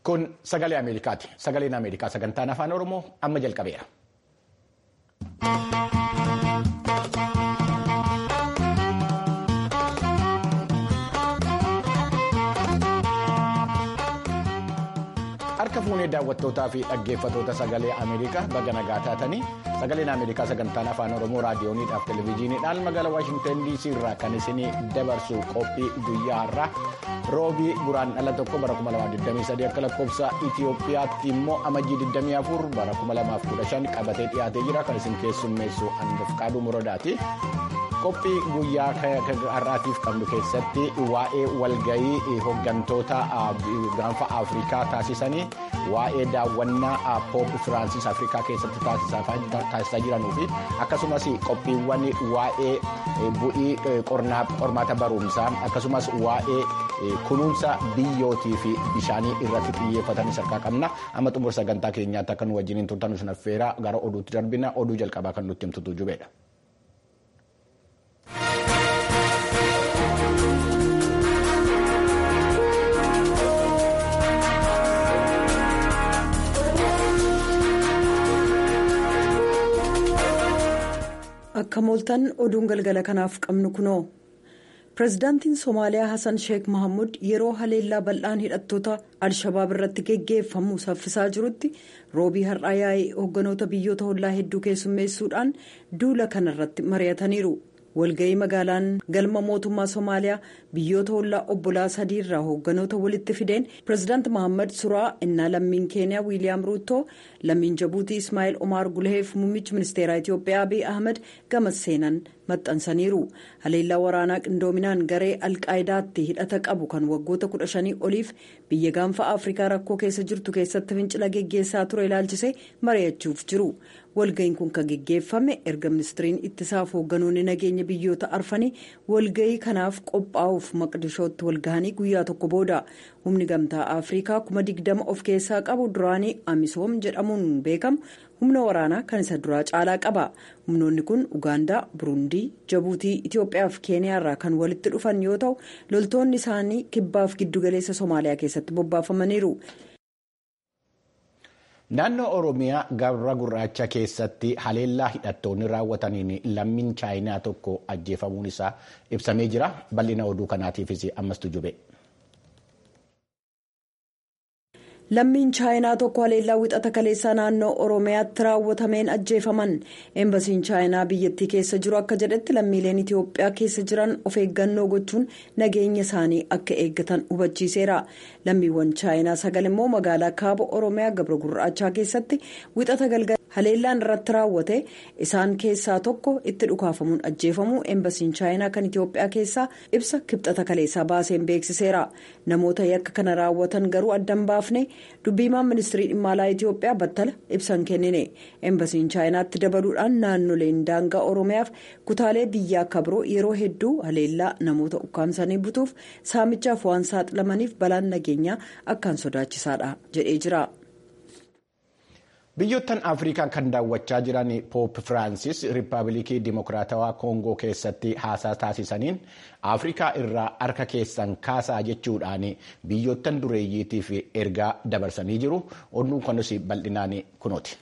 Kun sagalee Ameerikaati. Sagaleen Ameerikaa sagantaan afaan Oromoo amma jalqabeera. Harka fuunee daawwattootaa fi dhaggeeffattoota sagalee Ameerikaa baga nagaa taatanii sagaleen Ameerikaa sagantaan afaan Oromoo raadiyooniidhaaf televezyiiniidhaan magaalaa Waashingtan DC irraa kan isinii dabarsu qophii guyyaa har'aa roobii guraandhala 1 bara 2023 akka lakkoofsa Itiyoophiyaatti immoo amajjii 24 bara 2015 qabatee dhiyaatee jira kan isin keessummeessu Anbafqaaduu Muradaati. Qophii guyyaa har'aatiif qabnu keessatti waa'ee walgahii hooggantoota gaanfa Afrikaa taasisanii waa'ee daawwannaa Poop Firaansis Afrikaa keessatti taasisaa jiranuu fi akkasumas qophiiwwan waa'ee bu'ii qormaata barumsaa akkasumas waa'ee kunuunsa biyyootii fi bishaanii irratti xiyyeeffatan sarkaa qabna. Amma xumura sagantaa keenyaatti akka nu wajjiniin turtan sun affeera gara oduutti darbina. Oduu jalqabaa kan nutti himtu Tujubeedha. Akka mooltan oduun galgala kanaaf qabnu kunoo pirezidaantiin Somaaliyaa Hassan Sheekh Mahamud yeroo haleellaa bal'aan hidhattoota Alshabaab irratti geggeeffamu saffisaa jirutti roobii har'aa yaa'ee hoogganoota biyyoota hollaa hedduu keessummeessuudhaan duula kanarratti mari'ataniiru. Walgahii magaalaan galma mootummaa Somaaliyaa biyyoota hollaa obbolaa sadii irraa hoogganoota walitti fideen pirezidaanti Mohaammed Suraa innaa lammiin Keeniyaa Wiiliyaam Ruuttoo lammiin Jabuutii Ismaa'eel Omaar Guleheef muummichi ministeeraa Itiyoophiyaa Abiy Ahmed gamas seenan maxxansaniiru. Haleellaa waraanaa qindoominaan garee alqaayidaatti hidhata qabu kan waggoota 15 oliif biyya gaanfa Afrikaa rakkoo keessa jirtu keessatti fincila geggeessaa ture ilaalchisee mari'achuuf jiru. Walga'iin kun kan geggeeffame erga ministiriin ittisaaf hoogganoonni nageenya biyyoota arfanii walga'ii kanaaf qophaa'uuf maqdishootti walgahanii guyyaa tokko booda humni gamtaa Afrikaa 20,000 of keessaa qabu duraanii Amisoom jedhamuun beekamu humna waraanaa kan isa duraa caalaa qaba. Humnoonni kun Ugaandaa, Burundii, Jabuutii, Itiyoophiyaa fi Keeniyaa irraa kan walitti dhufan yoo ta'u loltoonni isaanii kibbaaf giddugaleessa Somaaliyaa keessatti bobbaafamaniiru. Naannoo Oromiyaa Gabra Gurraacha keessatti haleellaa hidhattoonni raawwataniin lammiin Chaayinaa tokko ajjeefamuun isaa ibsamee jira. Bal'ina oduu kanaatiifis ammas Tujube. Lammiin Chaayinaa tokko haleellaa wixata kaleessaa naannoo Oromiyaatti raawwatameen ajjeefaman. Eembasiin Chaayinaa biyyattii keessa jiru akka jedhetti lammiileen Itiyoophiyaa keessa jiran of eeggannoo gochuun nageenya isaanii akka eeggatan hubachiiseera. Lammiiwwan Chaayinaa 9 immoo magaalaa kaaba Oromiyaa Gabra Gurraachaa keessatti wixata galgala haleellaan irratti raawwate isaan keessaa tokko itti dhukaafamuun ajjeefamuu eembasiin Chaayinaa kan Itiyoophiyaa keessaa ibsa kibxata kaleessaa baaseen beeksiseera. Namoota yakka kana raawwatan garuu addan baafne dubbiimaan ministirii dhimma alaa Itiyoophiyaa battala ibsan kennine. Eembasiin Chaayinaatti dabaluudhaan naannoleen daangaa Oromiyaaf kutaalee biyyaa akka biroo yeroo hedduu haleellaa namoota ukkaamsanii butuuf saamichaaf waan saaxilamaniif balaan nageenyaa akkaan sodaachisaadha jedhee jira. Biyyoottan Afrikaa kan daawwachaa jiran Poop Firaansis Riippaabilikii Dimokiraatawaa Koongoo keessatti haasaa taasisaniin Afrikaa irraa harka keessan kaasaa jechuudhaan biyyoottan dureeyyiitiif ergaa dabarsanii jiru. Oduun kunis bal'inaan kunooti.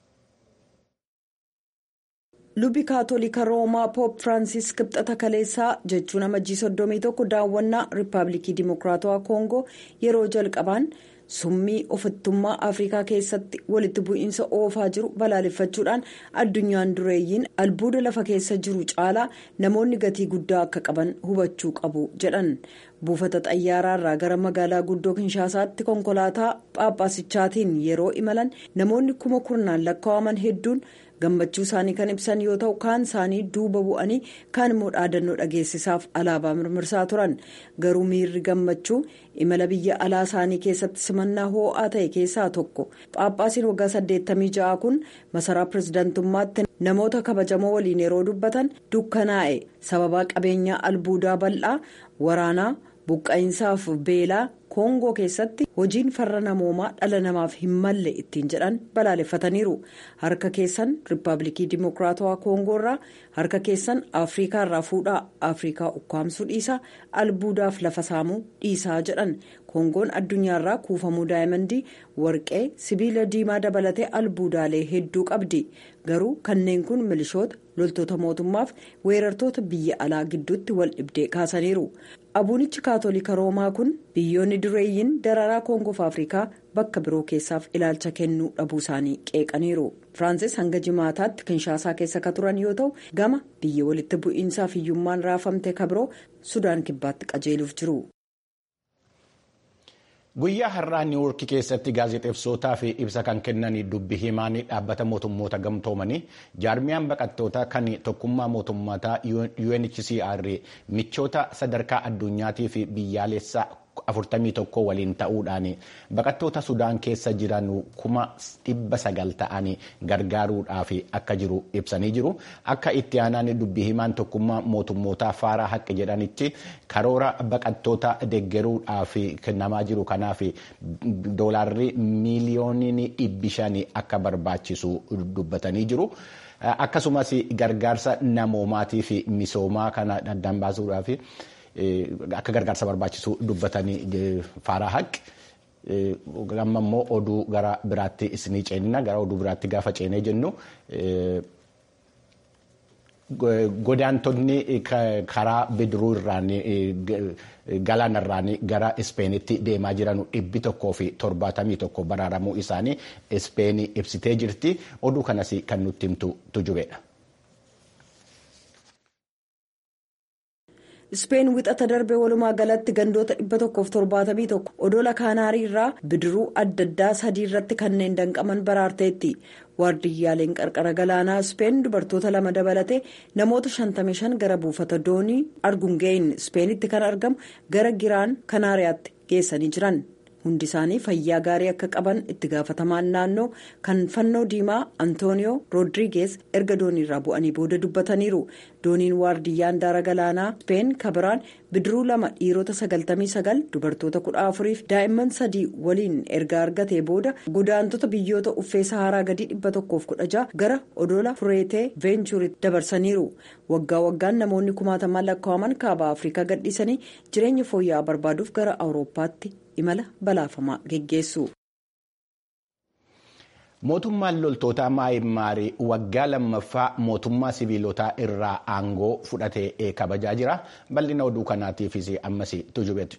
Lubi Kaatolika Roomaa Poop Firaansis kibxata kaleessaa jechuun amajjii 31 daawwannaa Riippaabilikii Dimokiraatawaa Koongoo yeroo jalqabaan summii ofittummaa Afrikaa keessatti walitti bu'iinsa oofaa jiru balaaleffachuudhaan addunyaan dureeyyiin albuuda lafa keessa jiru caalaa namoonni gatii guddaa akka qaban hubachuu qabu jedhan. Buufata xayyaaraa irraa gara magaalaa guddoo Kinshaasaatti konkolaataa Phaaphaasichaatiin yeroo imalan namoonni 10,000 lakkaa'aman hedduun gammachuu isaanii kan ibsan yoo ta'u kaan isaanii duuba bu'anii kaan immoo dhaadannoo dhageessisaaf alaabaa mirmirsaa turan. Garuu miirri gammachuu imala biyya alaa isaanii keessatti simannaa ho'aa ta'e keessaa tokko. Phaaphaasiin waggaa 86 kun masaraa pirezidaantummaatti namoota kabajamoo waliin yeroo dubbatan dukkanaa'e sababaa qabeenyaa albuudaa bal'aa waraanaa buqqa'insaaf beelaa koongoo keessatti hojiin farra namoomaa dhala namaaf hin malle ittiin jedhan balaaleffataniiru. Harka keessan riippaabilikii dimokiraatawaa koongoo irraa harka keessan afrikaa irraa fuudhaa, afrikaa ukkaamsuu dhiisaa, albuudaaf lafa saamuu dhiisaa jedhan. Koongoon addunyaarraa kuufamuu daayimandii, warqee, sibiila diimaa dabalatee albuudaalee hedduu qabdi. Garuu kanneen kun milishoota, loltoota mootummaaf weerartoota biyya alaa gidduutti wal dhibdee kaasaniiru. Abuunichi kaatolika roomaa kun biyyoonni dureeyyiin dararaa koongoof afrikaa bakka biroo keessaaf ilaalcha kennuu dhabuu isaanii qeeqaniiru. Firaansis hanga jimaataatti kinshaasaa keessa ka turan yoo ta'u gama biyya walitti bu'iinsaaf hiyyummaan raafamte ka biroo Sudaan kibbaatti qajeeluuf jiru. Guyyaa har'aa niiwuurkii keessatti gaazexeessootaa fi ibsa kan kennanii dubbi himaanii dhaabbata mootummoota gamtoomanii jaarmiyaan baqattootaa kan tokkummaa mootummootaa UNHCR michoota sadarkaa addunyaatii fi biyyaalessaa 41 waliin ta'uudhaan baqattoota Sudaan keessa jiran 900 ta'anii gargaaruudhaaf akka jiru ibsanii jiru. Akka itti aanaan dubbi himaan tokkummaa mootummootaa Faaraa Haqqi jedhanitti karoora baqattoota deeggaruudhaaf kennamaa jiru kanaaf doolaarri miliyooniin 500 akka barbaachisu dubbatanii jiru. Akkasumas gargaarsa namoomaatii fi misoomaa kana daddaan baasuudhaaf akka gargaarsa barbaachisu dubbatanii Faaraa Haqqi. Amma immoo oduu gara biraatti isinii ceenina. Gara oduu biraatti gaafa ceenee jennu godaantonni karaa bidiruu irraan galaana irraan gara Ispeenitti deemaa jiran 171 baraaramuu isaanii Ispeenii ibsitee jirti. Oduu kanas kan nutti himtu Tujubeedha. Ispeen wixata darbe walumaa galatti gandoota 171 odola kaanaarii irraa bidiruu adda addaa 3 irratti kanneen danqaman baraarteetti. Waardiyyaaleen qarqara galaanaa Ispeen dubartoota 2 dabalatee namoota 55 gara buufata doonii Argungeen Ispeenitti kan argamu gara Giraan Kanaariyaatti geessanii jiran. Hundi isaanii fayyaa gaarii akka qaban itti gaafatamaan naannoo kan fannoo diimaa Antooniyoo Roodirigeez erga dooniirraa bu'anii booda dubbataniiru. Dooniin waardiyyaan daara galaanaa Ispeen kabiraan bidiruu 2 dhiirota 99 dubartoota 14 fi daa'imman 3 waliin erga argatee booda godaantota biyyoota uffee Saharaa gadii 116 gara odola Fureetee Veenchuritti dabarsaniiru. Waggaa waggaan namoonni 10,000 lakkaa'aman kaaba Afrikaa gadhiisanii jireenya fooyya'aa barbaaduuf gara Awurooppaatti imala balaafamaa geggeessu. Mootummaan loltoota Maayimaarii waggaa lammaffaa mootummaa siviilotaa irraa aangoo fudhatee kabajaa jira. Bal'ina oduu kanaatiifis ammas Tujubeetu.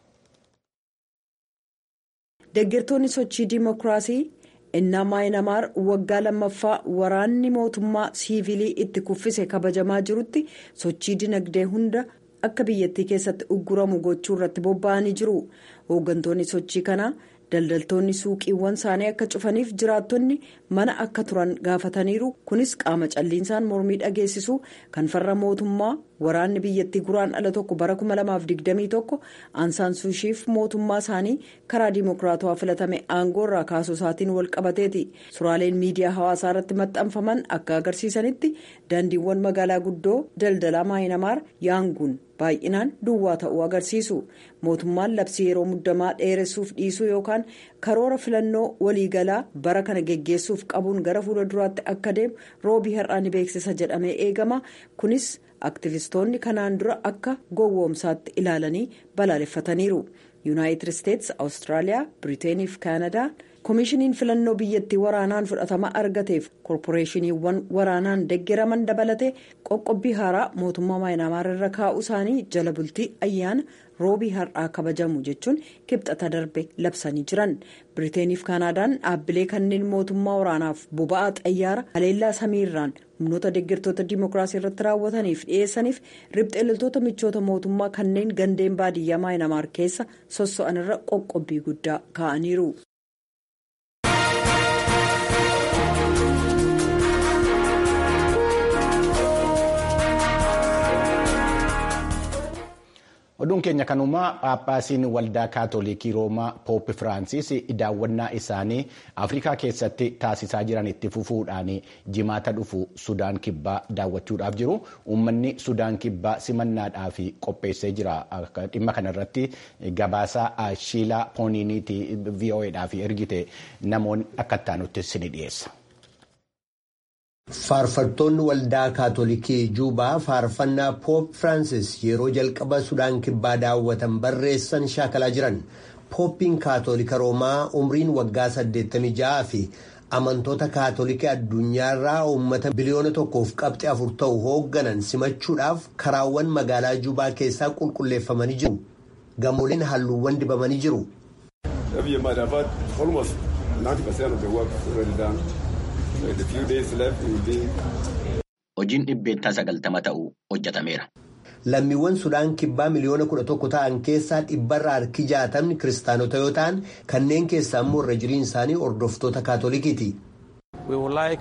Deeggartoonni sochii diimokiraasii innaa Maayinamaar waggaa lammaffaa waraanni mootummaa siivilii itti kuffise kabajamaa jirutti sochii dinagdee hunda akka biyyattii keessatti ugguramu gochuu irratti bobba'anii jiru. Hooggantoonni sochii kanaa daldaltoonni suuqiiwwan isaanii akka cufaniif jiraattonni mana akka turan gaafataniiru. Kunis qaama calliinsaan mormii dhageessisu kan farra mootummaa waraanni biyyattii guraandhala tokko bara 2021 Aansaan Suushiif mootummaa isaanii karaa diimokiraatawaa filatame aangoo irraa kaasuu isaatiin wal qabateeti. Suuraaleen miidiyaa hawaasaa irratti maxxanfaman akka agarsiisanitti daandiiwwan magaalaa guddoo daldalaa Maayinamaar Yaanguun baay'inaan duwwaa ta'uu agarsiisu. Mootummaan labsii yeroo muddamaa dheeressuuf dhiisuu yookaan karoora filannoo waliigalaa bara kana geggeessuuf qabuun gara fuula duraatti akka deemu roobii har'aa ni beeksisa jedhamee eegama. Kunis aktivistoonni kanaan dura akka gowwoomsaatti ilaalanii balaaleffataniiru. Yuunaayitid Isteetsi, Awustiraaliyaa, Biriiteenii fi Kaanadaa koomishiniin filannoo biyyattii waraanaan fudhatama argateef koorporeeshiniiwwan waraanaan deeggeraman dabalatee qoqqobbii haaraa mootummaa Maayinamaar irra kaa'uu isaanii jala bultii ayyaana roobii har'aa kabajamu jechuun kibxata darbe labsanii jiran. Biriiteeniif Kaanaadaan dhaabbilee kanneen mootummaa waraanaaf boba'aa xayyaara haleellaa samiirraan humnoota deeggartoota diimokiraasii irratti raawwataniif dhiyeessaniif riphxee loltoota michoota mootummaa kanneen gandeen baadiyyaa Maayinamaar keessa sosso'an irra qoqqobbii guddaa kaa'aniiru. Oduun keenya kanumaa Phaaphaasiin waldaa kaatolikii Roomaa Poop Firaansis daawwannaa isaanii Afrikaa keessatti taasisaa jiran itti fufuudhaan jimaata dhufu Sudaan Kibbaa daawwachuudhaaf jiru. Uummanni Sudaan Kibbaa simannaadhaaf qopheessee jira. Dhimma kanarratti gabaasaa Shiilaa Pooniiniiti VOAdhaaf ergite namoonni akka ittaanutti ni dhiyeessa. Faarfattoonni waldaa kaatolikii Juubaa faarfannaa Poop Firaansis yeroo jalqaba Sudaan Kibbaa daawwatan barreessan shaakalaa jiran. Pooppiin kaatolika Roomaa umriin waggaa 86 fi amantoota kaatolikii addunyaarraa uummata biliyoona 1.4 ta'u hoogganan simachuudhaaf karaawwan magaalaa Juubaa keessaa qulqulleeffamanii jiru. Gamooleen halluuwwan dibamanii jiru. Hojiin dhibbeettaa 90 ta'uu hojjetameera. Lammiiwwan Sudaan Kibbaa miliyoona 11 ta'an keessaa 60% kiristaanota yoo ta'an kanneen keessaa immoo irra jiriin isaanii hordoftoota kaatolikiiti. We would like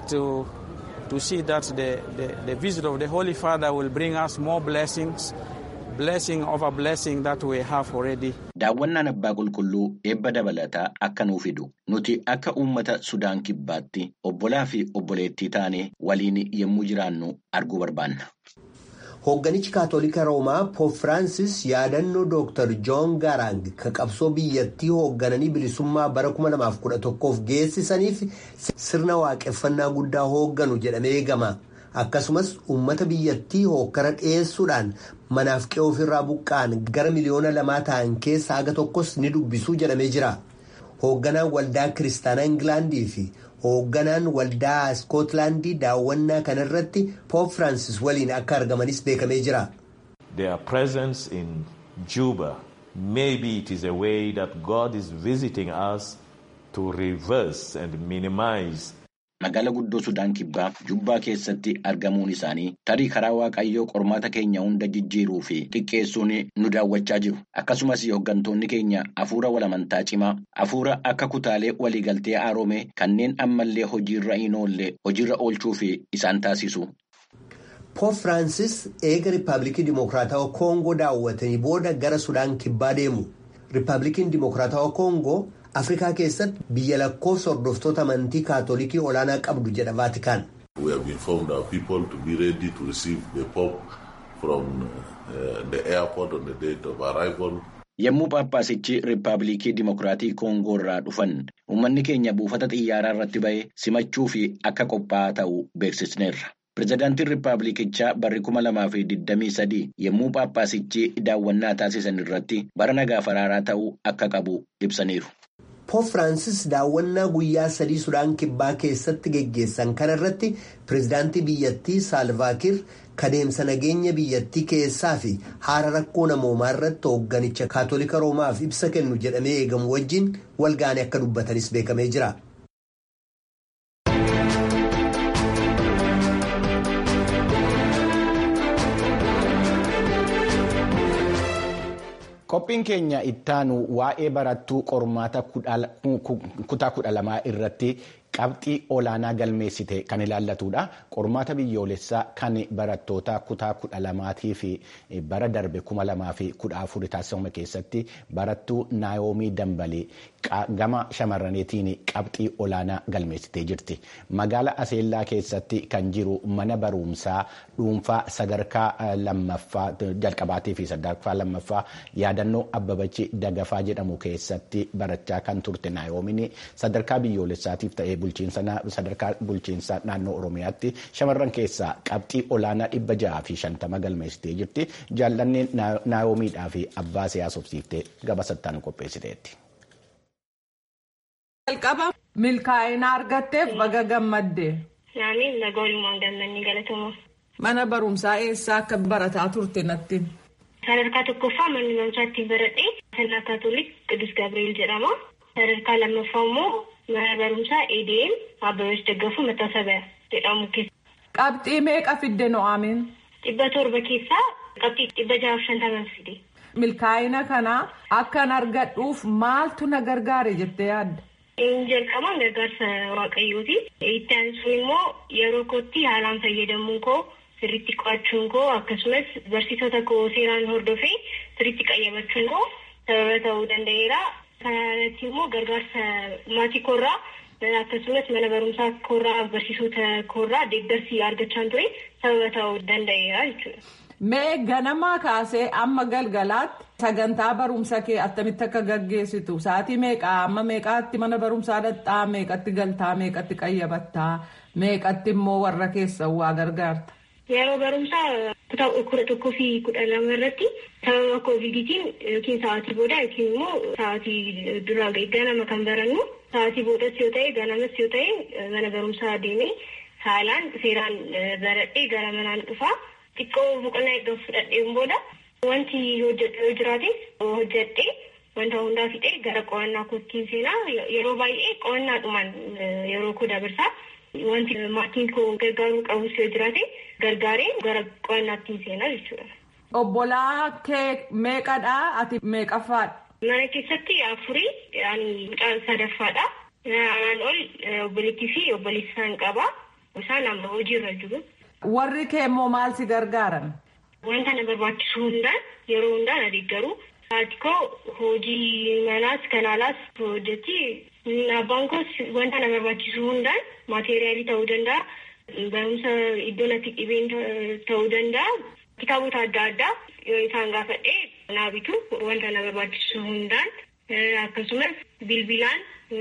to see that the visit of the Holy Father will bring us more blessings. Blessing over blessing that we have already. Daawwannaan abbaa qulqulluu eebba dabalataa akka nuuf fidu nuti akka uummata Sudaan Kibbaatti obbolaa fi obboleettii taane waliin yemmuu jiraannu arguu barbaanna. Hoogganichi kaatolika Roomaa Poop Firaansis yaadannoo Dr. John Garang ka qabsoo biyyattii hooggananii bilisummaa bara 2011 geessisaniif sirna waaqeffannaa guddaa hoogganu jedhamee eegama. Akkasumas uummata biyyattii hokkara dhiyeessuudhaan manaaf qe'oo ofirraa buqqaan gara miliyoona 2 ta'an keessaa haga tokkos ni dubbisuu jedhamee jira. Hoogganaan waldaa kiristaanaa Ingilaandii fi hoogganaan waldaa Iskootlaandii daawwannaa kanarratti Poop Firaansis waliin akka argamanis beekamee jira. Their presence in Juba, maybe it is a way that God is visiting us to reverse and minimize. Magaalaa guddoo Sudaan Kibbaa Jubbaa keessatti argamuun isaanii tarii karaa waaqayyoo qormaata keenya hunda jijjiiruu fi xiqqeessuun nu daawwachaa jiru. Akkasumas hooggantoonni keenya hafuura walamantaa cimaa, hafuura akka kutaalee waliigaltee haaromee kanneen ammallee hojiirra hin oolle hojiirra oolchuu fi isaan taasisu. Poop Firaansis eega Riippaabilikii Dimokiraatawaa Koongoo daawwatanii booda gara Sudaan Kibbaa deemu. Riippaabilikiin Dimokiraatawaa Koongoo Afrikaa keessatti biyya lakkoofsa hordoftoota amantii kaatolikii olaanaa qabdu jedha Vaatikaan. We have informed our people to be ready to receive the Pope from the airport on the date of arrival. Yemmuu Phaaphaasichi Riippaabilikii Dimokiraatii Koongoo irraa dhufan uummanni keenya buufata xiyyaaraa irratti ba'ee simachuu fi akka qophaa'aa ta'u beeksisneerra. Pireezidaantiin Riippaabilikichaa barri 2023 yemmuu Phaaphaasichi daawwannaa taasisan irratti bara nagaa faraaraa ta'uu akka qabu ibsaniiru. Poop Firaansis daawwannaa guyyaa 3 Sudaan Kibbaa keessatti geggeessan kanarratti pireezidaantii biyyattii Saalvaakiir kadeemsa nageenya biyyattii keessaa fi haala rakkoo namoomaa irratti hoogganicha kaatolika Roomaaf ibsa kennu jedhamee eegamu wajjin walgaanii akka dubbatanis beekamee jira. Qophiin keenya ittaanu waa'ee barattuu qormaata kutaa 12 irratti qabxii olaanaa galmeessite kan ilaallatudha. Qormaata biyyoolessaa kan barattoota kutaa 12 fi bara darbe 2014 taasifame keessatti barattuu Naayoomii Dambalee gama shamarraniitiin qabxii olaanaa galmeessitee jirti. Magaalaa Aseellaa keessatti kan jiru mana barumsaa dhuunfaa sadarkaa lammaffaa jalqabaatii fi sadarkaa lammaffaa yaadannoo Abbabachi Dagafaa jedhamu keessatti barachaa kan turte Naayoomiin sadarkaa biyyoolessaatiif ta'ee sadarkaa bulchiinsaa naannoo Oromiyaatti shamarran keessaa qabxii olaanaa 650 galmeessitee jirti. Jaallanneen Naayoomiidhaa fi abbaa siyaasofsiiftee gabasattaan qopheessiteetti. Jalqaba milkaa'ina argatteef baga gammadde. Naani nagoorumaan gammanni galatamu. Mana barumsaa eessaa akka barataa turte natti? Sadarkaa tokkoffaa manni barumsaatti baradhee Sannaa Kaatolik Qidus Gabriel jedhama. Sadarkaa lammaffaa immoo mana barumsaa EDM Abbabachi Daggafuu Mataasabaa jedhamu keessa. Qabxii meeqa fidde No'aamin? 700 keessaa qabxii 650 fide. Milkaa'ina kana akkan argadhuuf maaltu na gargaare jettee yaadda? Jalqabaan gargaarsa waaqayyooti. Itti aansuun immoo yeroo kootti haalaan fayyadamuun koo sirriitti qo'achuun koo akkasumas barsiisota koo seeraan hordofee sirriitti qayyabachuun koo sababa ta'uu danda'eera. Kanarratti immoo gargaarsa maatii koorraa akkasumas mana barumsaa koorraa barsiisota koorraa deeggarsi argachaa ture sababa ta'uu danda'eera jechuudha. Mee ganamaa kaasee amma galgalaatti sagantaa barumsa kee attamitti akka gaggeessitu sa'aatii meeqaa amma meeqaatti mana barumsaa dhaqxaa meeqatti galtaa meeqatti qayyabattaa meeqatti immoo warra keessa waa gargaarta. Yeroo barumsaa kutaa 11 fi 12 irratti sababa koovidiitiin yookiin sa'aatii booda yookiin immoo sa'aatii duraa ganama kan barannu sa'aatii boodas yoo ta'e ganamas yoo ta'e mana barumsaa deemee haalaan seeraan baradhee gara manaan dhufaa. Xiqqoo boqonnaa eeguu fudhadheen booda wanti hojjedhu yoo jiraate hojjedhee wanta hundaa fixee gara qo'annaa kootiin seenaa yeroo baay'ee qo'annaadhumaan yeroo koo dabarsaa wanti maatiin koo gargaaruu qabus yoo jiraate gargaaree gara qo'annaattiin seenaa jechuudha. Obbolaa kee meeqadhaa ati meeqaffaadha? Mana keessatti 4 ani mucaa sadaffaadha. Anaan ol obboleettii fi obboleessaan qaba. Isaan amma hojiirra jiru. Warri kee immoo maal si gargaaran? Wanta na barbaachisu hundaan yeroo hundaan adeeggaru. Haati koo hojii manaas kan alaas hojjetti. Abbaan koos wanta na barbaachisu hundaan maateeriyaalii ta'uu danda'a. Barumsa iddoo natti dhibeen ta'uu danda'a. Kitaabota adda addaa yoo isaan gaafadhee naa bitu wanta na barbaachisu hundaan akkasumas bilbilaan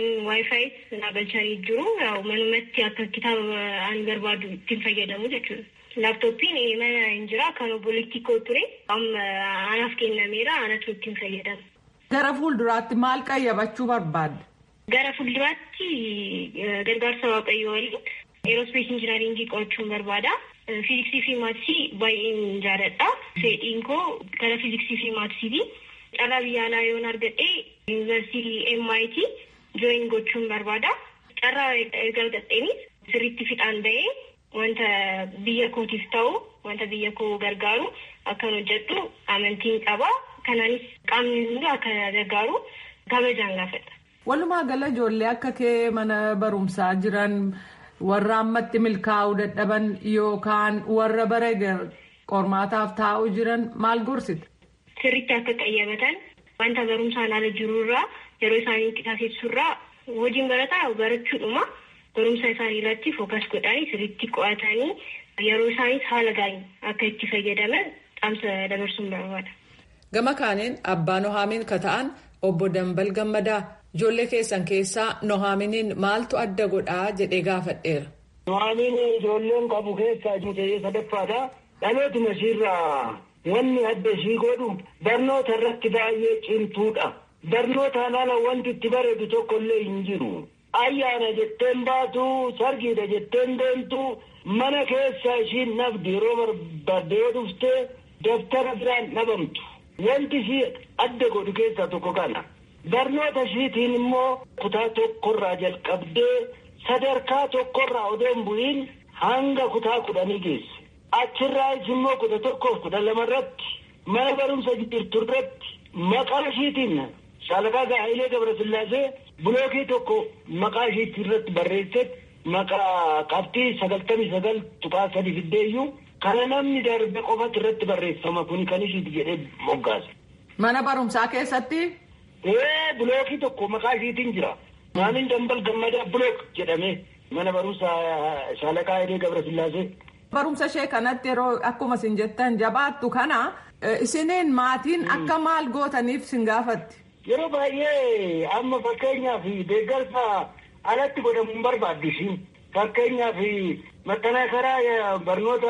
Wi-Fi na galchanii jiru. Manumatti akka kitaaba ani barbaadu ittiin fayyadamu jechuudha. Laaptooppiin mana hin jira kan obboleettii koo ture amma anaaf kennameera anatu ittiin fayyadamu. Gara fuulduraatti maal qayyabachuu barbaadde? Gara fuulduraatti gargaarsa waaqayyoo waliin Aerospace Engineering qo'achuun barbaada. Fiiziksii fi maatisii baay'een jaalladha. Fedhiin koo gara fiiziksii fi maatisiiti. Carraa biyya alaa yoon argadhee yuunivarsiitii MIT join gochuun barbaada. Carraa argadheenis sirriitti fixaan ba'ee wanta biyya kootiif ta'u wanta biyya koo gargaaru akkan hojjedhu amantiin qaba. Kanaanis qaamni hundi akka gargaaru kabajaan gaafadha. Walumaa gala ijoollee akka kee mana barumsaa jiran warra ammatti milkaa'uu dadhaban yookaan warra bara qormaataaf taa'uu jiran maal gorsite? Sirriitti akka qayyabatan wanta barumsaan ala jirurraa yeroo isaanii qixaaseessurraa hojiin barataa barachuudhuma barumsa isaanii irratti fookas godhanii sirriitti qo'atanii yeroo isaaniis haala gaariin akka itti fayyadaman dhaamsa dabarsuun barbaada. Gama kaaniin abbaa Nohaamiin ka ta'an obbo Dambal Gammadaa ijoollee keessan keessaa Nohaaminiin maaltu adda godhaa jedhee gaafadheera. Nohaamiin ijoolleen qabu keessaa mucayyee sadaffaadha. Dhalootuma ishiirraa wanni adda ishii godhu barnoota irratti baay'ee cimtuudha. Barnootaan ala wanti itti bareedu tokko illee hin jiru. Ayyaana jetteen baatu, sargiidha jetteen deemtu, mana keessa ishiin nafdi yeroo barbaadde yoo dhufte daftara biraan dhabamtu. Wanti ishii adda godhu keessaa tokko kana. Barnoota ishiitiin immoo kutaa tokkorraa jalqabdee sadarkaa tokkorraa odoo hin bu'iin hanga kutaa 10 geesse. Achirraas immoo 11 12 irratti mana barumsa jirtu irratti maqaa ishiitiin Shaalaqaa Haayilee Gabrasillaasee bulookii tokko maqaa ishiitti irratti barreessee maqaa qabxii 99.3 fiddeeyyuu kana namni darbe qofatti irratti barreeffama kun kan ishiiti jedhee moggaase. Mana barumsaa keessatti? Bulookii tokko maqaa ishiitiin jira. Nohaamiin Dambal Gammadaa bulook jedhamee mana barumsa Shaalaqaa Haayilee Gabrasillaasee. Barumsa ishee kanatti yeroo akkuma isin jettan jabaattu kana isiniin maatiin akka maal gootaniif sin gaafatti? Yeroo baay'ee amma fakkeenyaaf deeggarsa alatti godhamu hin barbaaddu ishiin. Fakkeenyaaf maxxana karaa barnoota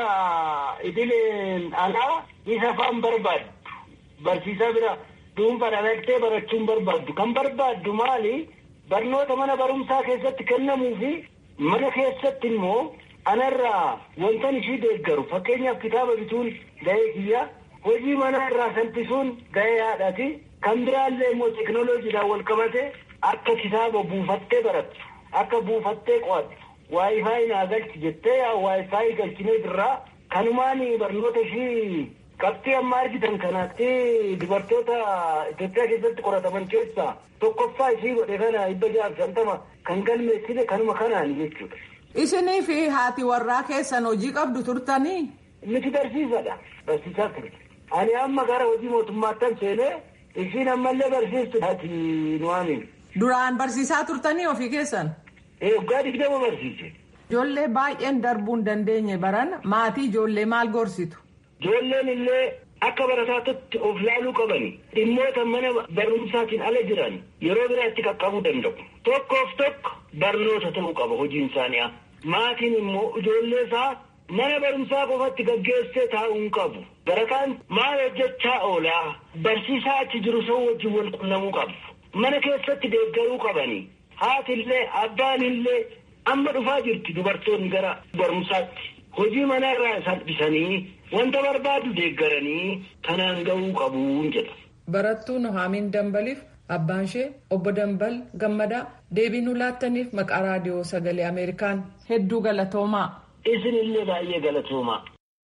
idileen alaa isa fa'aan barbaaddu. Barsiisaa bira dhuunfaa dhalattee barachuu hin barbaaddu. Kan barbaaddu maali? Barnoota mana barumsaa keessatti kennamuu fi mana keessatti immoo anarraa wantan ishii deeggaru fakkeenyaaf kitaaba bituun ga'ee kiyya hojii mana irraa salphisuun ga'ee haadhaati kan biraallee immoo teekinooloojiidhaan wal qabate akka kitaaba buufattee barattu akka buufattee qo'attu waayifaayi naa galchi jettee waayifaayi galchinee birraa kanumaan barnoota ishii qabxii amma argitan kanaatti dubartoota Itoophiyaa keessatti qorataman keessaa tokkoffaa ishii godhe kana 650 kan galmeessine kanuma kanaan jechuudha. Isinii fi haati warraa keessan hojii qabdu turtanii? miti barsiisadha. Barsiisaa ture. Ani amma gara hojii mootummaattan seenee isiin ammallee barsiistu ati nu waamin. Duraan barsiisaa turtanii ofii keessan? Waggaa 20 barsiise. Ijoollee baay'een darbuu hin dandeenye baran maatii ijoollee maal gorsitu? Ijoolleen illee akka barataatti of laaluu qabani. Dhimmoota mana barumsaatiin ala jiran yeroo biraatti qaqqabuu danda'u. Tokkoof tokko barnoota ta'uu qaba hojiin isaanii. Maatiin immoo ijoollee isaa mana barumsaa qofatti gaggeessee taa'uu hin qabu. Barataan maal hojjechaa oolaa? Barsiisaa achi jiru san wajjin wal qunnamuu qabu. Mana keessatti deeggaruu qabani. Haatillee abbaanillee amma dhufaa jirti dubartoonni gara barumsaatti. Hojii manaa irraa salphisanii wanta barbaadu deeggaranii kanaan gahuu qabuun jedha. Barattuu Nuhaamiin Dambaliif abbaan ishee obbo Dambal Gammadaa deebii nu laattaniif maqaa raadiyoo sagalee Ameerikaan hedduu galatoomaa. Isinillee baay'ee galatoomaa.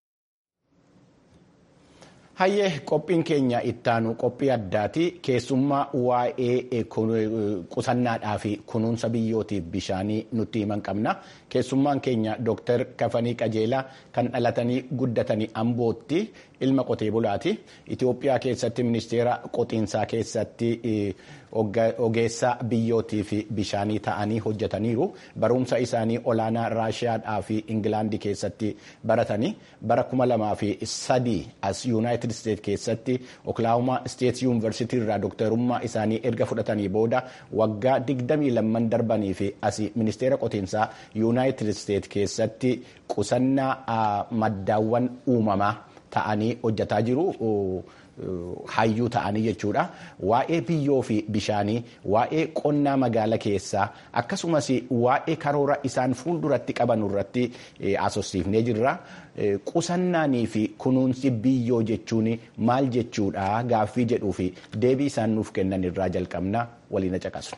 Hayyee qophiin keenya ittaanu qophii addaati. Keessummaa waa'ee qusannaadhaa fi kunuunsa biyyootiif bishaanii nutti himan qabna. Keessummaan keenya Dr. Kafanii Qajeelaa kan dhalatanii guddatanii Ambootti ilma qotee bulaati. Itoophiyaa keessatti ministeera qotiinsaa keessatti ogeessa biyyootii fi bishaanii ta'anii hojjetaniiru. Barumsa isaanii olaanaa Raashiyaadhaa fi Ingilaandii keessatti baratanii bara 2003 as Yuunaayitid Isteet keessatti Oklahoma State University irraa doktorummaa isaanii erga fudhatanii booda waggaa 22 darbanii fi as ministeera qotiinsaa Yuunaayitid Isteet keessatti qusannaa maddaawwan uumamaa ta'anii hojjetaa jiru. Hayyuu ta'anii jechuudha. Waa'ee biyyoo fi bishaanii, waa'ee qonnaa magaala keessaa akkasumas waa'ee karoora isaan fuulduratti qaban irratti asosiifnee jirra. Qusannaanii fi kunuunsi biyyoo jechuun maal jechuudha gaaffii jedhuu fi deebii isaan nuuf kennan irraa jalqabna waliin caqasu.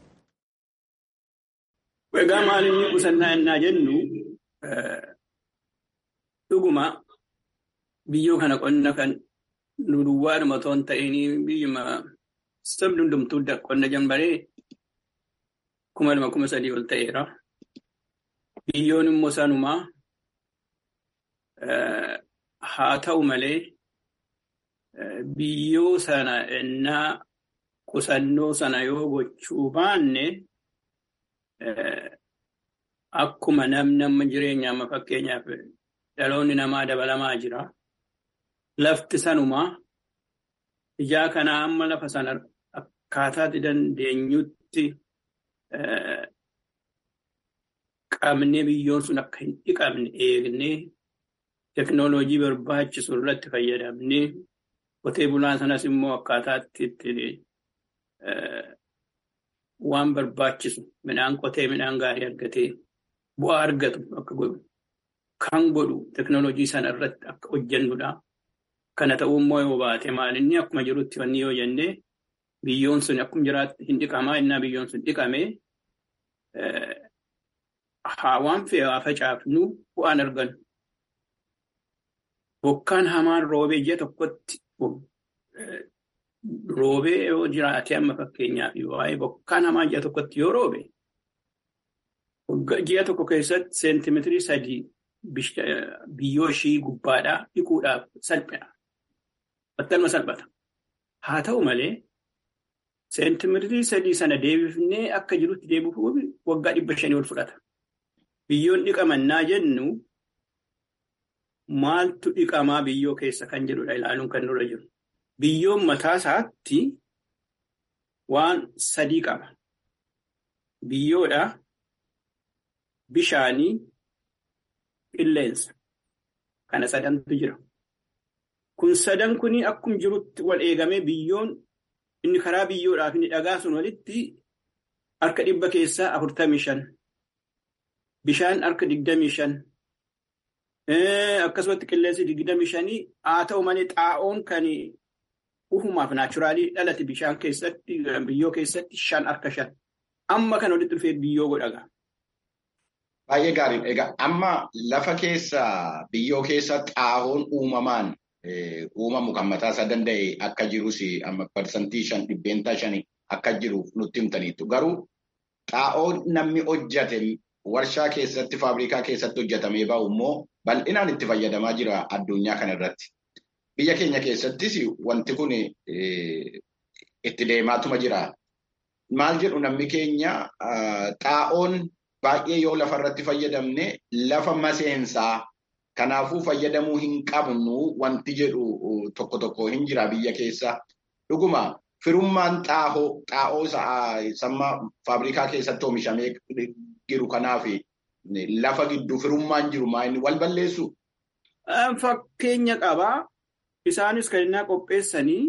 Egaa maal inni qusannaa innaa jennu dhuguma biyyoo kana qonna kan duwwaadhuma otoo hin ta'in biyyuma sabni hundumtuu qonna jambaree 2003 ol ta'eera. Biyyoon immoo sanumaa haa ta'u malee biyyoo sana innaa qusannoo sana yoo gochuu baanne akkuma namni jireenya amma fakkeenyaaf dhaloonni namaa dabalamaa jira. Lafti sanumaa ijaa kanaa amma lafa sana akkaataatti dandeenyutti qabnee biyyoon sun akka hin dhiqamne eegnee teknooloojii barbaachisu irratti fayyadamnee qotee bulaan sanas immoo akkaataatti waan barbaachisu midhaan qotee midhaan gaarii argatee bu'aa argatu akka godhu kan godhu teknooloojii sana irratti akka hojjennudha. Kana ta'uu immoo yoo baate maalinni akkuma jirutti wanni yoo jennee biyyoon sun akkuma jiraatti hin dhiqamaa innaa biyyoon sun dhiqamee waan fe'ee haa facaafnu bu'aan argannu. Bokkaan hamaan roobee ji'a tokkotti roobee yoo jiraate amma fakkeenyaaf waa'ee bokkaan hamaan ji'a tokkotti yoo roobe ji'a tokko keessatti seentimeetirii 3 biyyoo ishii gubbaadhaa dhiquudhaaf salphina. Battaluma salphata. Haa ta'u malee seentimeetirii 3 sana deebifnee akka jirutti deebifuuf waggaa 500 ol fudhata. Biyyoon dhiqamannaa jennu maaltu dhiqamaa biyyoo keessa kan jedhudha ilaaluun kan nurra jiru. Biyyoon mataa isaatti waan 3 qaba. Biyyoodha, bishaanii, qilleensa. Kana 3tu jira. Kun 3 kuni akkuma jirutti wal eegamee biyyoon inni karaa biyyoodhaaf inni dhagaa sun walitti harka 100 keessaa 45. Bishaan harka 25. Akkasumatti qilleensi 25 haa ta'u malee xaa'oon kan ufumaaf naachuraalii dhalate bishaan keessatti biyyoo keessatti 5 harka 5. Amma kan walitti dhufee biyyoo godhaga. Baay'ee gaariin. Egaa amma lafa keessa biyyoo keessa xaa'oon uumamaan uumamu kan mataa isaa danda'e akka jirus amma parsantii 5% akka jiruuf nutti himtaniitu. Garuu xaa'oon namni hojjate warshaa keessatti faabrikaa keessatti hojjetamee bahu immoo bal'inaan itti fayyadamaa jira addunyaa kana irratti. Biyya keenya keessattis wanti kun itti deemaatuma jira. Maal jedhu namni keenya xaa'oon baay'ee yoo lafa irratti fayyadamne lafa maseensaa kanaafuu fayyadamuu hin qabnu wanti jedhu tokko tokko hin jira biyya keessa. Dhuguma firummaan xaa'oo samma faabrikaa keessatti oomishamee jiru kanaaf lafa gidduu firummaan jiru maal wal balleessu? Fakkeenya qabaa. Isaanis kan inni qopheessanii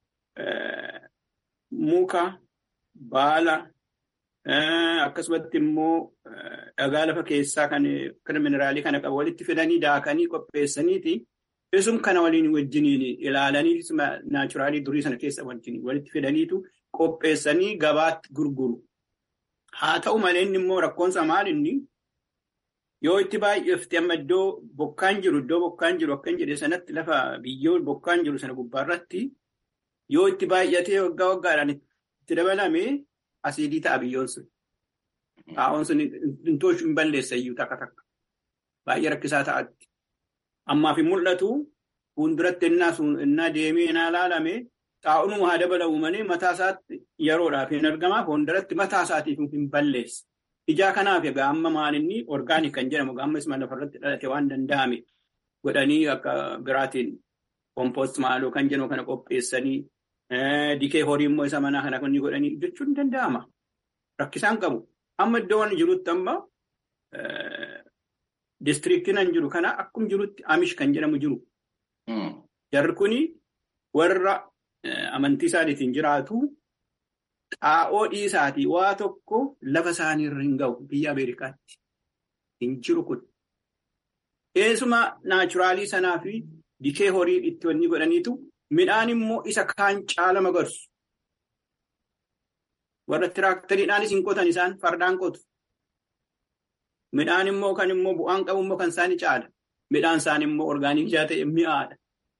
muka, baala, akkasumatti immoo dhagaa lafa keessaa kan mineraalii kana qabu walitti fidanii daakanii qopheessaniiti. Isum kana waliin wajjiniin ilaalanii naachuraalii durii sana keessa wajjiniin walitti fidaniitu qopheessanii gabaatti gurguru. Haa ta'u malee inni immoo rakkoonsa maal inni yoo itti baay'eefte amma iddoo bokkaan jiru akkan jedhe sanatti lafa biyyoo bokkaan jiru sana gubbaarratti yoo itti baay'atee waggaa waggaadhaan itti dabalame asiidii ta'a biyyoon sun. Xaa'oon sun intoosh hin balleessa iyyuu takka. Baay'ee rakkisaa ta'atti. Ammaaf hin mul'atu fuulduratti innaa deemee innaa ilaalame xaa'oon haa dabalamu malee mataa isaatti yeroodhaaf hin argamaa fuulduratti mataa isaatiif hin balleessa. Ijaa kanaaf egaa amma maalinni orgaanik kan jedhamu amma isma lafarratti dhalate waan danda'ame godhanii akka biraatiin kompost maaloo kan jedhamu kana qopheessanii dikee horii immoo isa manaa kana kunni godhanii jechuun danda'ama. Rakkisaan qabu. Amma iddoo waan jirutti amma diistiriiktiin an jiru kana akkum jirutti Amish kan jedhamu jiru. Jarri kuni warra amantii isaaniitiin jiraatu. Xaa'oo dhiisaatii waa tokko lafa isaanii irra hin ga'u biyya Ameerikaatti hin jiru kun. Eesuma naachuraalii sanaa fi dikee horii itti wanni godhaniitu midhaan immoo isa kaan caala magarsu. Warra tiraakteriidhaanis hin qotan isaan fardaan qotu. Midhaan immoo kan immoo bu'aan qabu immoo kan isaanii caala. Midhaan isaanii immoo orgaaniik jaa ta'e mi'aadha.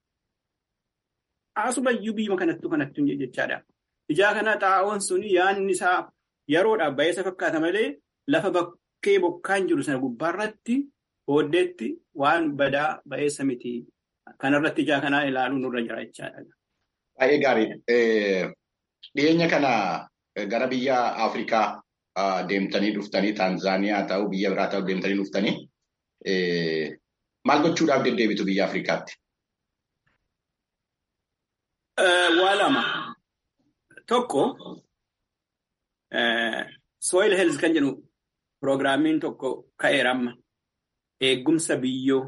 Asumayyuu biyya kanattu jechaadha. Ijaa kana xaa'oon suni yaadni isaa yeroodhaaf baay'isa fakkaata malee lafa bakkee bokkaan jiru sana gubbaarratti booddeetti waan badaa baay'isa miti. Kanarratti ijaa kanaa ilaaluun nurra jira jechaadha. Baay'ee gaariidha. Dhiyeenya kana gara biyya Afrikaa deemtanii dhuftanii Taanzaaniyaa ta'u biyya biraa ta'u deemtanii dhuftanii maal gochuudhaaf deddeebitu biyya Afrikaatti? Waa lama. Tokko soil health kan jedhu piroogiraamiin tokko ka'eera amma eegumsa biyyoo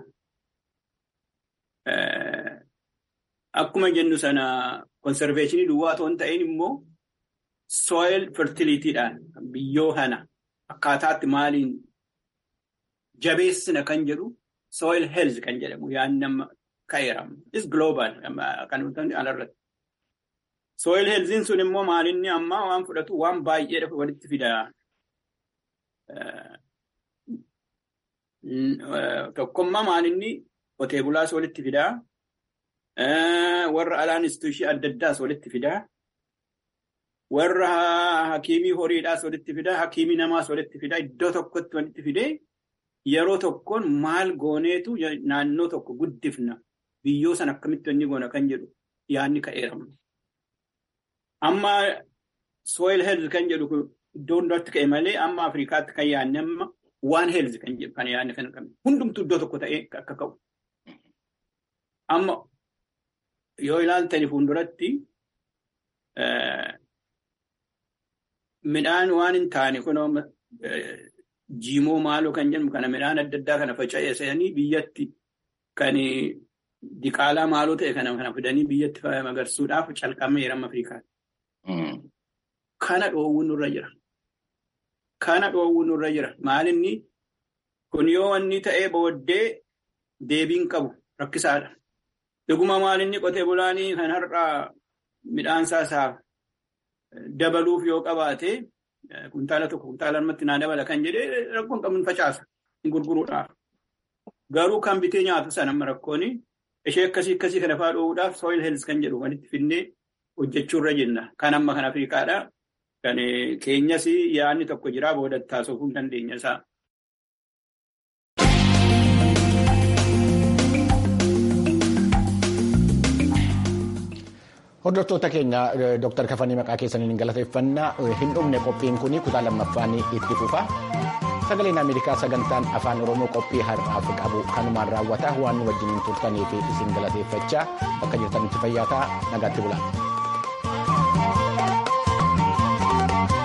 akkuma jennu sana konserveeshinii duwwaa otoo hin ta'in immoo soil fertilitiidhaan biyyoo kana akkaataatti maaliin jabeessina kan jedhu soil health kan jedhamu yaadni amma ka'eera. Is global kan nuti alarratti. Soil healthiin sun immoo maalinni ammaa waan fudhatu waan baay'ee walitti fida. Tokkummaa maalinni qotee bulaas walitti fida. Warra alaan instituushii adda addaas walitti fida. Warra hakiimii horiidhaas walitti fida. Hakiimii namaas walitti fida. Iddoo tokkotti walitti fidee yeroo tokkoon maal gooneetu naannoo tokko guddifna. Biyyoo sana akkamitti inni goona kan jedhu yaadni ka'eeramu. Amma soil health kan jedhu iddoo hundaatti ka'e malee amma Afrikaatti kan yaadne amma waan health kan jedhu kan yaadne kan qabne hundumtuu iddoo tokko ta'ee akka ka'u. Amma yoo ilaaltani fuulduratti midhaan waan hin taane kun jiimoo maaloo kan jedhamu kana midhaan adda addaa kana faca'eessanii biyyatti kan diqaalaa maaloo ta'e kana fidanii biyyatti magarsuudhaaf calqameera amma Afrikaatti. Kana dhoowwuun nurra jira. Maalinni kun yoo wanni ta'ee booddee deebiin qabu rakkisaadha. Dhuguma maalinni qotee bulaanii kan har'aa midhaan isaa dabaluuf yoo qabaate kuntaala tokko kuntaala lamatti naa dabala kan jedhee rakkoon qabuun facaasa hin gurguruudhaaf. Garuu kan bitee nyaatu sana amma rakkooni ishee akkasii kana fa'aa dhoowwuudhaaf soil health kan jedhu walitti finnee hojjechuurra jenna. Kan amma kan Afrikaadha. Kan keenyas yaadni tokko jira booda taasifuu hin dandeenya isaa. Hordoftoota keenya Dr. Kafanii maqaa keessaniin galateeffannaa hin dhumne qophiin kun kutaa lammaffaan itti fufa. Sagaleen Ameerikaa sagantaan afaan Oromoo qophii har'aaf qabu kanumaan raawwata waan wajjin turtaniif isin galateeffachaa bakka jirtanitti fayyaa ta'aa nagaatti bulaa.